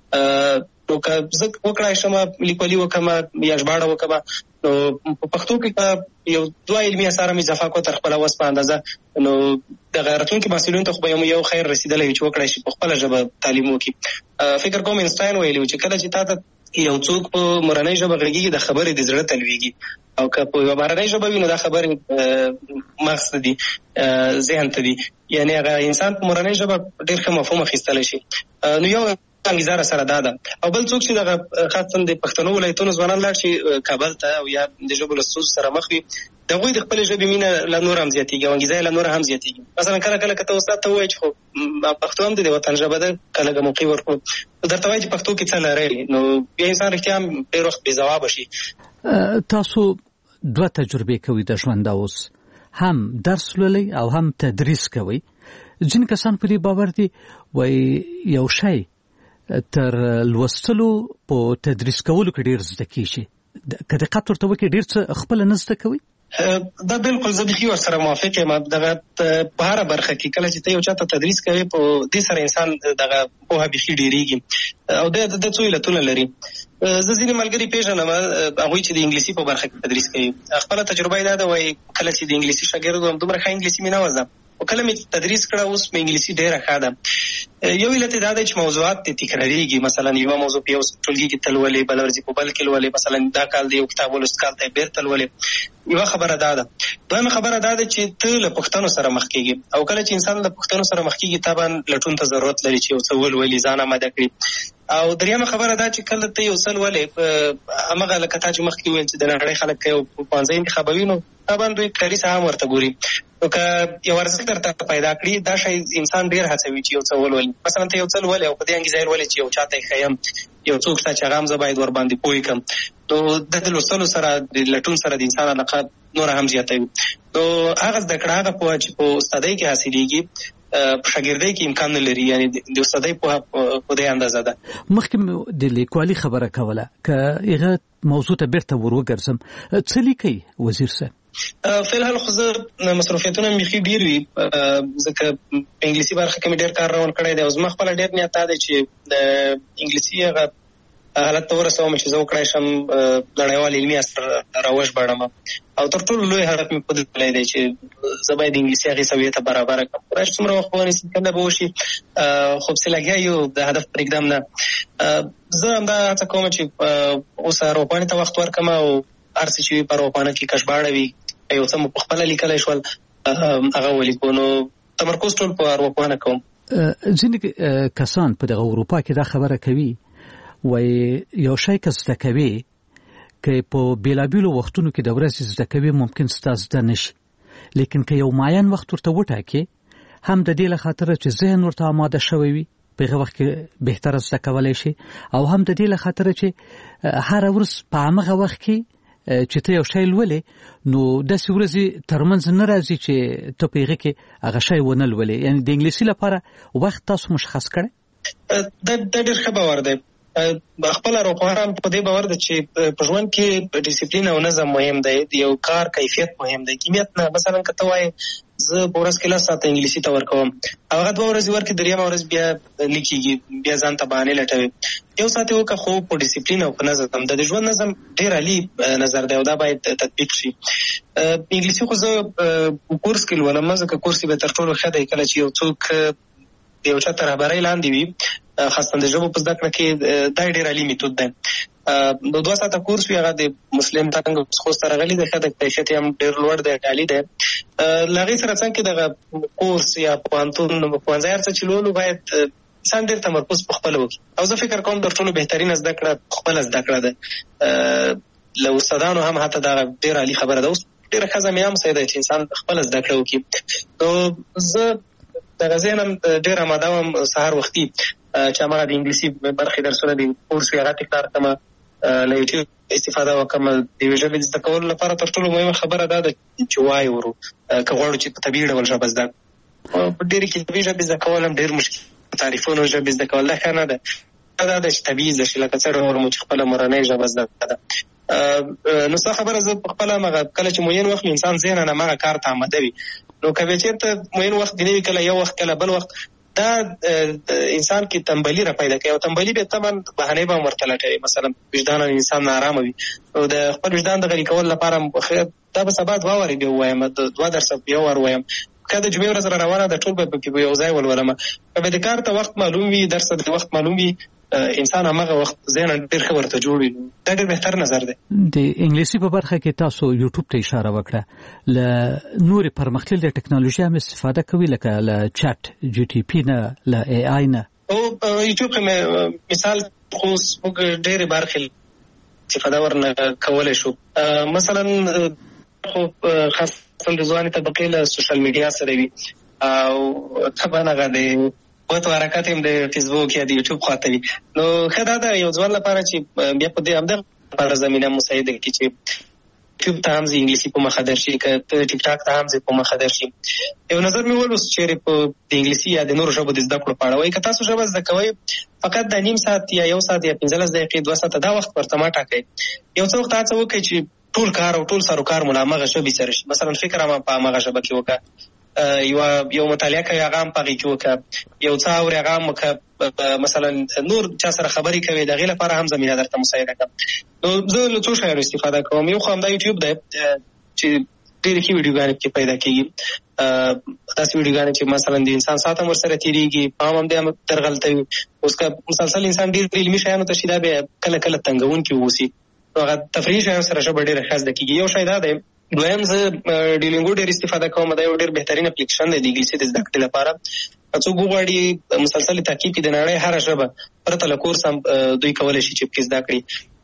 نو که زه وکړای شم لیکوالي وکړم یا ژباړه وکړم، نو په پښتو کې که یو دوه علمي اثار مې اضافه کړو تر خپله وس په اندازه، نو دغه راتلونکي محصلینو ته خو به یو خیر رسېدلی وي چې وکړای شي په خپله ژبه تعلیم وکړي. فکر کوم اینسټاین ویلي و چې کله چې تا ته یو څوک په مورنۍ ژبه غږېږي د خبرې د زړه ته لوېږي، او که په یوه بهرنۍ ژبه وي نو دا خبرې مغز ته دي، ذهن ته دي. یعنې هغه انسان په مورنۍ ژبه ډېر ښه مفهوم اخیستلی شي. نو یو انګیزه را سره دا ده. او بل څوک چې دغه خاصا د پښتنو ولایتونو ځوانان لاړ شي کابل ته او یا د ژبو له ستونزو سره مخ وي، د هغوی د خپلې ژبې مینه لا نور هم زیاتېږي او انګیزه یې لا نور هم زیاتېږي. مثلا کله کله که ته استاد ته ووایې چې خو پښتو هم د دې وطن ژبه ده، که لږه موقع ورکړو، درته وایي چې پښتو کې څه لرئ، نو بیا انسان رښتیا هم ډېر وخت بې ځوابه شي. تاسو دوه تجربې کوئ د ژوند اوس، هم درس لولئ او هم تدریس کوئ. ځینې کسان په دې باور دي وایي یو شی تر لوستلو په تدریس کولو کې ډېر زده کېږي، که دقت ورته وکړي ډېر څه خپله نه زده کوي. دا بالکل زه بیخي ورسره موافق یم. دغه په هره برخه کې کله چې ته یو چا ته تدریس کوې، په دې سره انسان دغه پوهه بیخي ډېرېږي، او د د څو علتونه لري. زه ځینې ملګري پېژنم هغوی چې د انګلیسي په برخه کې تدریس کوي. خپله تجربه یې دا ده، وایي کله چې د انګلیسي شاګرد وم دومره ښه انګلیسي مې نه وه زده، او کله مې تدریس کړه اوس مې انګلیسي ډېره ښه ده. یو علت یې دا دی چې موضوعات دې تکراریږي. مثلا یوه موضوع په یو ټولګي کې ته لولې، بله ورځ په بل کې لولې. مثلا دا کال د یو کتاب ولوست، کال ته یې بېرته لولې. یوه خبره دا ده. دویمه خبره دا ده چې ته له پوښتنو سره مخ کېږي، او کله چې انسان له پوښتنو سره مخ کېږي طبعا لټون ته ضرورت لري چې یو څه ولولي، ځان آماده کړي. او دریمه خبره دا چې کله ته یو څه لولې، همغه لکه تا چې مخکې وویل چې د نړۍ خلک که یو پوهنځی انتخابوي نو طبعا دوی کلیسا هم ورته ګوري. نو که یو ارزښت درته پیدا کړي، دا شی انسان ډېر هڅوي چې یو څه ولولي. مثلا ته یو څه لولې او په دې انګیزه یې لولې چې یو چا ته یې ښیم، یو څوک شته چې هغه هم زه باید ورباندې پوه کړم، نو د د لوستلو سره د لټون سره د انسان علاقه نوره هم زیاتوي. نو هغه زده کړه، هغه پوهه چې په استادۍ کې حاصلېږي، په شاګردۍ کې امکان نه لري. یعنې د استادۍ پوهه په دې اندازه ده. مخکې د لیکوالي خبره کوله، که هغه موضوع ته بېرته ور وګرځم، څه لیکئ وزیر صاحب؟ فیلحال خو زه مصروفیتونه مې بیخي ډېر وي، ځکه په انګلیسي برخه کې مې ډېر کار روان کړی دی، او زما خپله ډېر نیت دا دی چې د انګلیسي هغه حالت ته ورسوم چې زه وکړای شم نړیوال علمي اثر راوژباړم. او تر ټولو لوی هدف مې په دې تللی دی چې زه باید د انګلیسي هغې سویې ته برابره کړم. خدای چې څومره وخت ونیسي کله به وشي، خو پسې لګیا یو د هدف پرېږدم نه. زه همدا هڅه کوم چې اوس ارواپوهنې ته وخت ورکړم، او هر څه چې وي په ارواپوهنه کې که ژباړه وي، یو څه مو په خپله لیکلی شول هغه ولیکو. نو تمرکز ټول په ارواپوهنه کوم. ځینې کسان په دغه اروپا کې دا خبره کوي، وایي یو شی که زده کوي، که په بېلابېلو وختونو کې د ورځې زده کوي، ممکن ستا زده نه شي، لیکن که یو معین وخت ورته وټاکې، هم د دې له خاطره چې ذهن ورته آماده شوی وي، په هغه وخت کې بهتره زده کولی شي، او هم د دې له خاطره چې هره ورځ په همغه وخت کې چې ته یو شی لولې، نو داسې ورځې ترمنځ نه راځي چې ته په هغه کې هغه شی ونه لولې. یعنې د انګلیسي لپاره وخت تاسو مشخص کړی؟ دا ډېر ښه باور دی. خپل ارواپوهان په دې باور ده چې په ژوند کې ډیسپلین او نظم مهم دی، د یو کار کیفیت مهم دی، کمیت نه. مثلا که ته وایې زه په ورځ کې لس ساعته انګلیسي ته ورکوم، هغه دوه ورځې ورکړې، دریمه ورځ بیا نه کېږي، بیا ځان ته بهانې لټوي. یو ساعت یې وکړه، خو په ډیسپلین او په نظم. د دې ژوند نظم ډېر عالي نظر دی، او دا باید تطبیق شي. انګلیسي خو زه کورس کې لولم، ځکه کورس یې به تر ټولو ښه دی. کله چې یو څوک د یو چا تر رهبرۍ لاندې وي، خاصه د ژبو په زده کړه کې، دا ډېر عالي میتود دی. نو دوه ساعته کورس وي، هغه د مسلم تنګ خوست ته راغلی دی، ښه د کیفیت یې هم ډېر لوړ دی، عالي دی. له هغې سره څنګ کې دغه کورس یا پوهنتون ښوونځی هر څه چې لولو، باید انسان ډېر تمرکز په خپله وکړي. او زه فکر کوم تر ټولو بهترینه زده کړه خپله زده کړه ده. له استادانو هم حتی دا ډېره عالي خبره ده. اوس ډېره ښه زمینه هم صحیح ده چې انسان خپله زده کړه وکړي. نو زه دغه ذهن هم ډېر آماده وم سهار وختي، چې هغه د انګلیسي برخې درسونه دي کورس یې هغه تکرار کړم له یوټیوب استفاده وکړم. د ژبې زده کولو لپاره تر ټولو مهمه خبره دا ده چې وایي ورو که غواړو چې په طبیعي ډول ژبه زده کړو. په ډېرې کې طبیعي ژبې زده کول هم ډېر مشکل، تعریفونو ژبې زده کول دا ښه نه ده. دا ده چې طبیعي زده شي لکه څه ډول مو چې خپله مورنۍ ژبه زده ده. نو څه خبره زه په خپله همغه کله چې معین وخت انسان ذهناً همغه کار ته آماده وي، نو که بیا چېرته معین وخت دې نه وي، کله یو وخت کله بل وخت، دا انسان کې تنبلي را پیدا کوي او تنبلي به طبعا بهانې به هم ورته لټوي. مثلا وجدانا انسان ناارامه وي او د خپل وجدان د غلي کولو لپاره دا به سبا دوه وارې بیا ووایم، دوه درسه یو وار ووایم، که د جمعې ورځ را روانه ده ټول به پکې یو ځای ولولم. که به د کار ته وخت معلوم وي، درس ته د وخت معلوم وي، انسان همغه وخت ذهن ډېر ښه ورته جوړ وي. دا ډېر بهتر نظر دی. د انګلیسي په برخه کې تاسو یوټیوب ته اشاره وکړه، له نورې پرمختللې ټکنالوژي هم استفاده کوي لکه له چات جی ټي پي نه، له ای آی نه؟ او یوټیوب کې مثال خو موږ ډېرې برخې استفاده ورنه کولی شو. مثلا خو خاصه د ځوانې طبقې له سوشل میډیا سره وي او طبعا هغه د بوت حرکت هم د فیسبوک یا د یوټیوب خواته وي. نو ښه دا ده یو ځوان لپاره چې بیا په دې همدغه لپاره زمینه مساعده کړي چې یوټیوب ته هم انګلیسي په مخه درشي، که ته ټیک ټاک ته هم په مخه درشي. یو نظر مې ولوست چېرې په د انګلیسي یا د نورو ژبو د زده کړو په اړه وایي که تاسو ژبه زده کوئ فقط د نیم ساعت یا یو ساعت یا پنځلس دقیقې دوه ساعته دا وخت ورته مه ټاکئ. یو څه وخت هڅه وکړئ چې ټول کار او ټول سروکار مو له همغه ژبې سره شي. مثلا فکر هم په همغه ژبه کې وکړه، یو یو مطالعه کوي هغه هم په هغې کې وکړه، یو څه اوري هغه هم وکړه، مثلا نور چا سره خبرې کوي د هغې لپاره هم زمینه درته مساعده کړه. نو زه له څو شیانو استفاده کوم. یو خو همدا یوټیوب دی چې ډېرې ښې ویډیوګانې پکې پیدا کېږي، داسې ویډیوګانې چې مثلا د انسان ساعت هم ورسره تېرېږي، پام هم دی درغلته وي. اوس که مسلسل انسان ډېر علمي شیانو ته شي دا بیا کله کله تنګونکي واوسي، نو هغه تفریحي شیانو سره ژبه ډېره ښه زده کېږي. یو شی دا دی. دویم زه ډیلینګو ډېر استفاده کوم، دا یو ډېر بهترین اپلیکیشن دی د انګلیسي د زده کړې لپاره. که څوک وغواړي مسلسل تعقیب کړي د نړۍ هره ژبه پرته له کورس هم دوی کولی شي چې پکې زده کړي.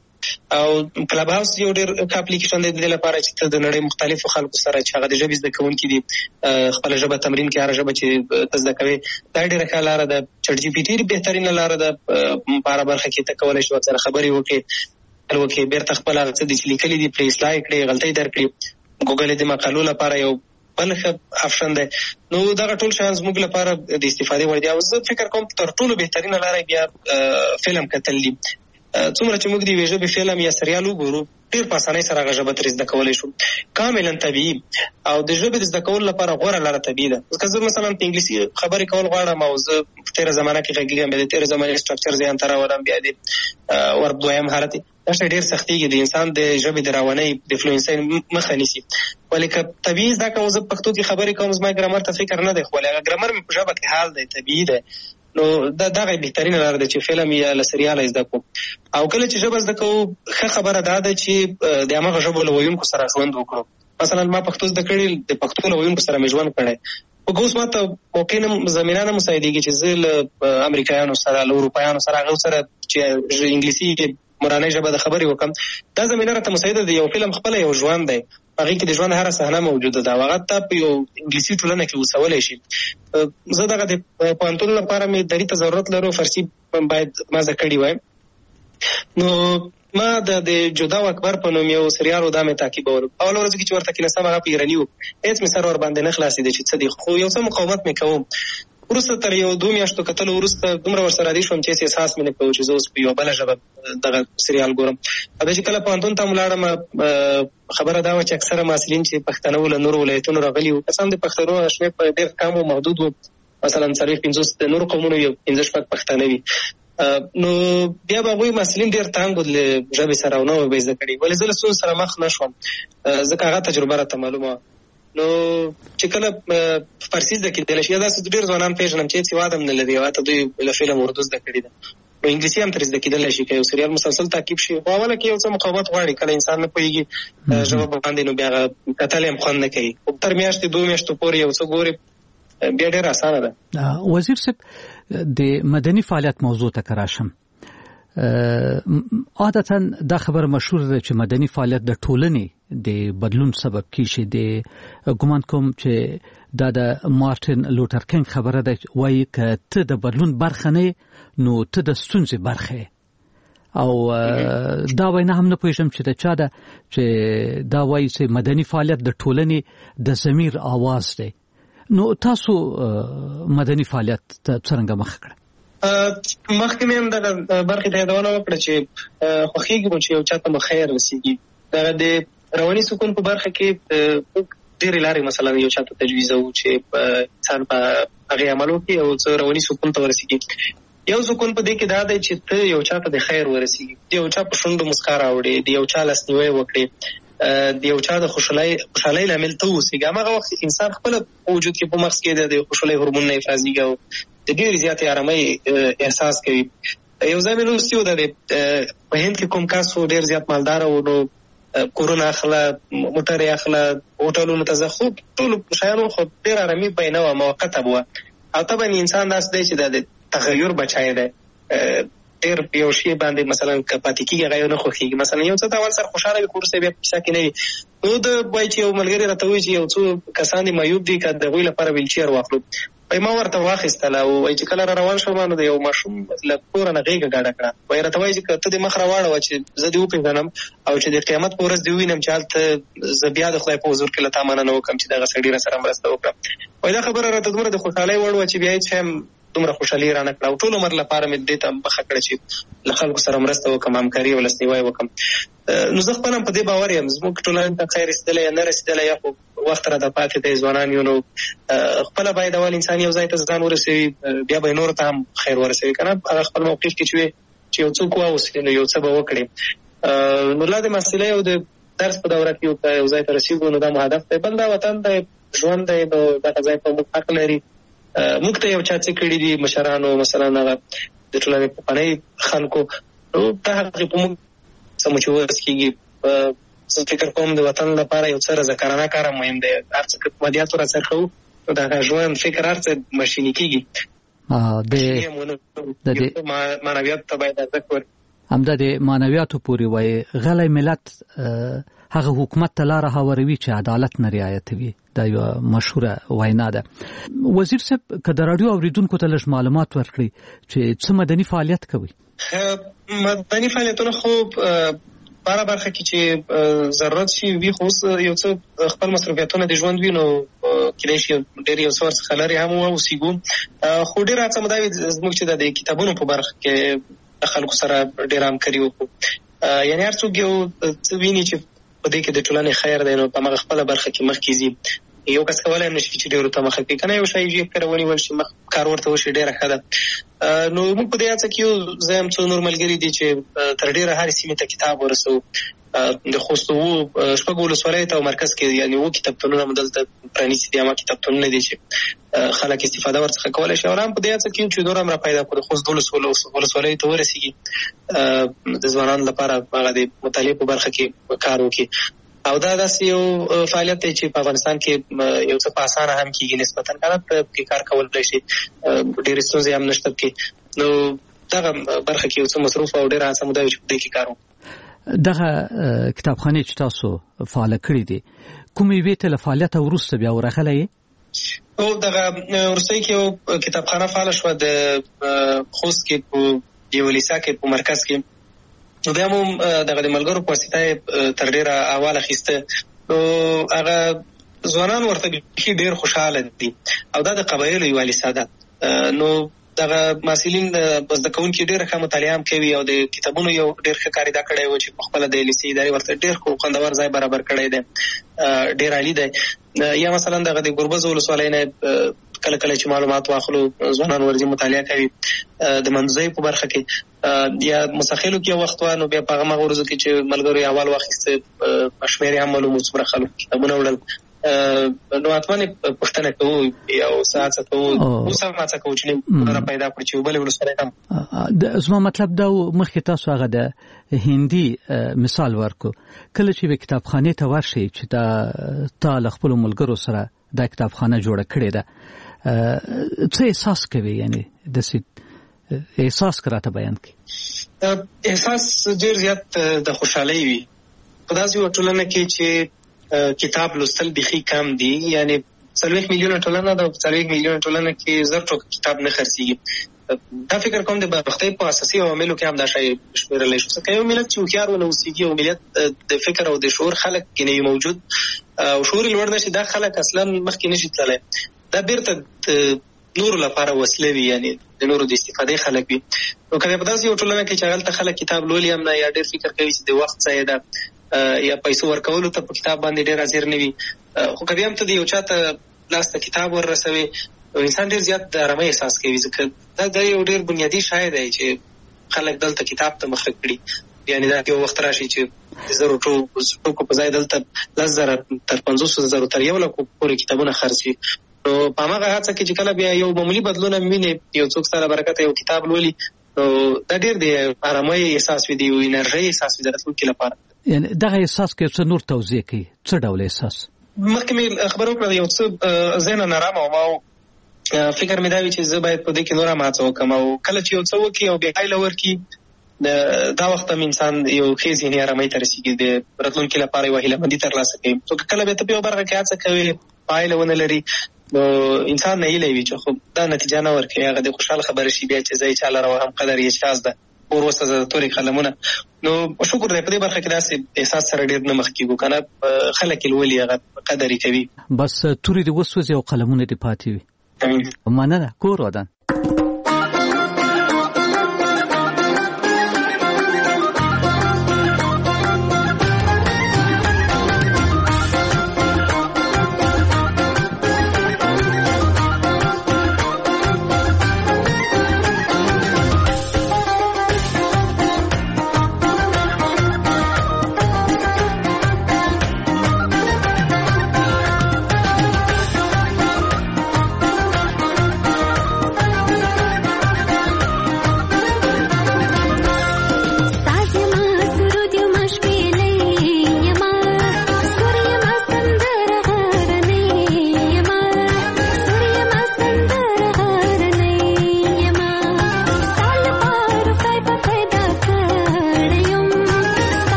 او کلب هاوس یو ډېر ښه اپلیکیشن دی د دې لپاره چې ته د نړۍ مختلفو خلکو سره چې هغه د ژبې زده کوونکي دي خپله ژبه تمرین کړي، هره ژبه چې ته زده کوې. دا ډېره ښه لاره ده. چټ جي پي ټي بهترینه لاره ده په هره برخه کې. ته کولی شي ورسره خبرې وکړې وکړې بېرته خپل هغه څه دي چې لیکلي دي پرې اصلاح کړې، غلطۍ درکړي. ګوګل د مقالو لپاره یو بل ښه آپشن دی. نو دغه ټول شیان زموږ لپاره د استفادې وړ دي. او زه فکر کوم تر ټولو بهترینه لاره بیا فلم کتل دي. څومره چې موږ د یوې ژبې فلم یا سریال وګورو ډېر په اسانۍ سره هغه ژبه ترې زده کولی شو، کاملا طبیعي. او د ژبې د زده کولو لپاره غوره لاره طبیعي ده. که زه مثلا په انګلیسي خبرې کول غواړم او زه په تېره زمانه کې غږېږم، بیا د تېرې زمانې سټرکچر ذهن ته راولم، بیا د ورب دویم حالت دا شی ډېر سختېږي، د انسان د ژبې د روانۍ د فلوینسۍ مخه نیسي. ولې که طبیعي زده کوم، زه پښتو کې خبرې کوم، زما ګرامر ته فکر نه دی، خو هغه ګرامر مې په ژبه کې حال دی، طبیعي دی. نو دا دغه بهترینه لاره ده چې فلم یا له سریاله زده کوو. او کله چې ژبه زده کوو ښه خبره دا ده چې د همغه ژبو له ویونکو سره ژوند وکړو. مثلا ما پښتو زده کړې، د پښتو له ویونکو سره مې ژوند کړی. خو اوس ما ته موقع نه زمینه نه مساعدېږي چې زه له امریکایانو سره له اروپایانو سره هغو سره چې انګلیسي مورنۍ ژبه د خبرې وکړم، دا زمینه راته مساعده ده. یو فلم خپله یو ژوند دی، هغې کې د ژوند هره صحنه موجوده ده او هغه ته په یو انګلیسي ټولنه کې اوسولی شي. زه دغه د پوهنتون لپاره مې دري ته ضرورت لرو، فارسي باید ما زده کړي وای. نو ما د جدا و اکبر په نوم یو سریال و دا مې تعقیبولو. اوله ورځ کې چې ورته کېناستم هغه په ایراني و، هېڅ مې سر ورباندې نه خلاصېده چې څه دي، خو یو څه مقاومت مې کوم. وروسته تر یو دوه میاشتو کتلو وروسته دومره ورسره عادي شوم چې هېڅ احساس مې نه کوو چې زه اوس په یوه بله ژبه دغه سریال ګورم. بیا چې کله پوهنتون ته م ولاړم، خبره دا وه چې اکثره محصلین چې پښتانه وو له نورو ولایتونو راغلي وو، کسان د پښتنو شمېر په ډېر کم و، محدود و، مثلا څلوېښت پنځوس د نورو قومونو یو پنځه شپږ پښتانه وي. نو بیا به هغوی محصلین ډېر تنګ و له ژبې سره او نه وه به یې زده کړي. ولې زه له ستونزو سره مخ نه شوم ځکه هغه تجربه راته معلومه وه. نو چې کله فارسي زده کېدلی شي، داسې ډېر ځوانان پېژنم چې هېڅ هېواد هم نه لري او حتی دوی له فلم اردو زده کړې ده. نو انګلیسي هم ترې زده کېدلی شي که یو سریال مسلسل تعقیب شي. خو اوله کې یو څه مقاومت غواړي، کله انسان نه پوهېږي ژبه باندې، نو بیا هغه کتل یې هم خوند نه کوي. خو تر میاشتې دوه میاشتو پورې یو څه ګورې بیا ډېره اسانه ده. وزیر صاحب، د مدني فعالیت موضوع ته که راشم، عادتا دا خبره مشهور ده چې مدني فعالیت د ټولنې د بدلون سبب کیږي. د ګومان کوم چې دا د مارټین لوټر کینګ خبره ده، وایي که ته د بدلون برخه نه نو ته د ستونزې برخه. او دا وینا هم نه پوهیږم چې د چا ده چې دا وایي چې مدني فعالیت د ټولنې د ضمیر आवाज دی. نو تاسو مدني فعالیت ته څنګه مخ کړ؟ مخکې مې هم دغه برخې ته یادونه وکړه چې خوښېږي مو چې یو چا ته مو خیر رسېږي. دغه د رواني سکون په برخه کې ډېرې لارې مثلا یو چا ته تجویزوو چې انسان په هغې عمل وکړي او څه رواني سکون ته ورسېږي. یو سکون په دې کې دا دی چې ته یو چا ته د خیر ورسېږي، د یو چا په شونډو مسکا راوړې، د یو چا لاسنیوی وکړې، د یو چا د خوشحالۍ خوشحالۍ لامل ته واوسېږي. هماغه وخت انسان خپله په وجود کې په مغز کې د خوشحالۍ هورمونونه افرازېږي او د ډېرې زیاتې ارامۍ احساس کوي. یو ځای مې لوستي و د په هند کې کوم کس و ډېر زیات مالداره و، نو کورونه اخله، موټر یې اخله، هوټلونو ته ځه، خو ټولو شیانو خو ډېره ارامي به نه وه، موقته به وه. او طبعا انسان داسې دی چې د تغیر بچای دی، ډېر یو شی باندې مثلا که پاتې کېږي هغه یو نه خوښېږي. مثلا یو څه ته اول سر خوشحاله وي خو وروسته بیا په کیسه کې نه وي. نو د وایي چې یو ملګري راته وایي چې یو څو کسان دي معیوب دي، که د هغوی لپاره ویلچیر واخلو. وایي ما ورته واخیستله او وایي چې کله را روان شوم نو د یو ماشوم له کوره نه غېږه ډډه کړه. وایي راته وایي چې که ته دې مخ راواړوه چې زه دې وپېژنم او چې د قیامت په ورځ دې ووینم چې هلته زه بیا د خدای په حضور کې له تا مننه وکړم چې دغه سړي را سره مرسته وکړم. وایي دا خبره راته دومره د خوشحالۍ وړ وه چې بیا هېڅ شی دومره خوشحالي رانه کړه او ټول عمر لپاره مې دې ته مخه کړه چې له خلکو سره مرسته وکړم، همکاري او لاسنیوی وکړم. نو زه خپله هم په دې باور یم زموږ ټولنې ته خیر رسېدلی یا نه رسېدلی یا خو وخت راته پاتې دی، ځوانان یو، نو خپله باید اول انسان یو ځای ته ځان ورسوي، بیا به یې نورو ته هم خیر ورسوي. که نه هغه خپل موقف کې چې وي چې یو څوک واوسي نو یو څه به وکړي. نو لا د محصلۍ او د درس په دوره کې که یو ځای ته رسېږو نو دا مو هدف دی. بل دا وطن دی، ژوند دی، نو دغه ځای په موږ حق لري. موږ ته یو چا څه کړي دي مشرانو، مثلا هغه د ټولنې پخواني خلکو، نو دا هغې په موږ څه مو چې ورس کېږي. زه فکر کوم د وطن لپاره یو څه رضاکارانه کار مهم دی. هر څه که مادیاتو راڅرخوو نو د هغه ژوند فکر هر څه ماشیني کېږي. معنویاتو ته باید ارزښت ورکړو. همدا د معنویاتو پورې وایي غلی ملت هغه حکومت ته لاره هواروي چې عدالت نه رعایتوي. دا یوه مشهوره وینا ده. وزیر صاحب که د راډیو اورېدونکو ته لږ معلومات ورکړي چې څه مدني فعالیت کوي؟ مدني فعالیتونه خو په هره برخه کې چې ضرورت شي وي، خو اوس یو څه خپل مصروفیتونه د ژوند وي نو کېدای شي ډېر یو څه ورڅخه لرې هم واوسېږو. خو ډېره هڅه مو دا وي زموږ چې د کتابونو په برخه کې د خلکو سره ډېره همکاري وکړو. یعنې هر څوک یو څه ویني چې په دې کې د ټولنې خیر دی نو په همغه خپله برخه کې مخکې ځي. یو کس کولی هم نشي چې ډېرو ته مخه کړي، که نه یو شی یې کره ونیول شي مخ کار ورته وشي ډېره ښه ده. نو موږ په دې هڅه کې یو زه هم څو نور ملګري دي چې تر ډېره هرې سیمې ته کتاب ورسوو. د خوست اوو شپږو ولسوالیو ته او مرکز کې یعنې اووه کتابتونونه مو دلته پرانیستي دي، همه کتابتونونه دي چې خلک استفاده ورڅخه کولی شي. او هم په دې هڅه کې یو چې نور هم را پیدا کړو د خوست دولس ولسوالیو ته ورسېږي، د ځوانانو لپاره هغه د مطالعې په برخه کې کار وکړي. او دا داسې یو فعالیت دی چې په افغانستان کې یو څه په اسانه هم کېږي نسبتا، که نه په کې کار کولی شي، ډېرې ستونزې هم نشته پکې. نو دغه برخه کې یو څه مصروف او ډېره هڅه مو دا وي چې په دې کې کار وکړو. دغه کتابخانې چې تاسو فعاله کړې دي کومې یوې ته له فعالیته وروسته بیا ورغلی یې؟ او دغه وروستۍ کې یو کتابخانه فعاله شوه د خوست کې په یوه لیسه کې په مرکز کې. نو بیا مو دغه د ملګرو په واسطه یې تر ډېره احوال اخیسته. نو هغه ځوانان ورته بیخي ډېر خوشحاله دي او دا د قبایلو یوه لیسه ده. نو دغه محصلین زده کوونکي ډېره ښه مطالعه هم کوي او د کتابونو یو ډېر ښه کارېدا کړی و چې پخپله د لیسې ادارې ورته ډېر خوندور ځای برابر کړی دی، ډېر عالي دی. یا مثلا دغه د ګربز ولسوالۍ نه کله کله چې معلومات واخلو ځوانان ورځي مطالعه کوي. د منځۍ په برخه کې یا مسخلو کې یو وخت و نو بیا په هغه ورځو کې چې ملګرو یې احوال واخیسته شمېر یې هم معلوم و څومره خلکو کتابونه وړل. نو حتما پوښتنه کوو یو څه هڅه کوو، اوس هم هڅه کوو چې نومونه پیدا کړو چې یو بلې ولسوالۍ هم. زما مطلب دا و مخکې تاسو هغه د هندي مثال ورکو، کله چې به کتابخانې ته ورشئ چې دا تا له خپلو ملګرو سره دا کتابخانه جوړه کړې ده، څه احساس کوي؟ یعنې داسې احساس که راته بیان کړي. احساس ډېر زیات د خوشحالۍ وي په داسې یو ټولنه کې چې کتاب لوستل بیخي کم دي، یعنی څلوېښت میلیونه ټولنه ده، په څلوېښت میلیونه ټولنه کې زر ټوکه کتاب نه خرڅېږي. دا فکر کوم د بدبختۍ په اساسي عواملو کې هم دا شی شمېرلی شو. ځکه یو ملت چې هوښیار ونه اوسېږي، یو ملت د فکر او د شعور خلک کې نه وي موجود او شعور یې لوړ نه شي، دا خلک اصلا مخکې نه شي تللی. دا بیرته د نورو لپاره وسله وي، یعنی د نورو د استفادې خلک وي. نو که په داسې یو ټولنه کې چې هغلته خلک کتاب لولي هم نه، یا ډېر فکر کوي چې د وخت ضایع ده یا پیسو ورکولو ته په کتاب باندې ډېر حاضر نه وي، خو که بیا هم ته د یو چا ته لاس ته کتاب وررسوي، انسان ډېر زیات د ارامۍ احساس کوي. ځکه دا دا یو ډېر بنیادي شی دی چې خلک دلته کتاب ته مخه کړي. یعنی دا یو وخت راشي چې د زرو ټوکو په ځای دلته لس زره تر پنځوسو زرو تر یو لکو پورې کتابونه خرڅ وي. نو په هماغه هڅه کې چې کله بیا یو معمولي بدلون هم ویني، یو څوک سره برکته یو کتاب لولي، نو دا ډېر د ارامۍ احساس وي، د یو انرژۍ احساس وي د راتلونکي لپاره. یعنی دغه احساس کې څه نور توضیح کوي؟ څه ډول احساس؟ مخکې مې خبره وکړه یو څه ذهن نارامه وم او فکر مې دا وي چې زه باید په دې کې نور هم هڅه وکړم، او کله چې یو څه وکړي او بیا پایله ورکړي، دا وخت هم انسان یو ښې ذهني ارامۍ ته رسېږي، د راتلونکي لپاره یوه هیله مندي ترلاسه کوي. نو که کله بیا ته په یو برخه کې هڅه کوې پایله ونه لري، نو انسان نهیلی وي چې خو دا نتیجه نه ورکوي. هغه د خوشحاله خبره شي بیا چې زه یې چا لره هم قدر یې چاز ده اور وسوځه د تورې قلمونه. نو شکر دی په دې برخه کې داسې احساس سره ډېر نه مخ کېږو، که نه خلک یې لولي هغه قدر یې کوي. بس تورې دې وسوځي او قلمونه دې پاتې وي. مننه. کور ودان.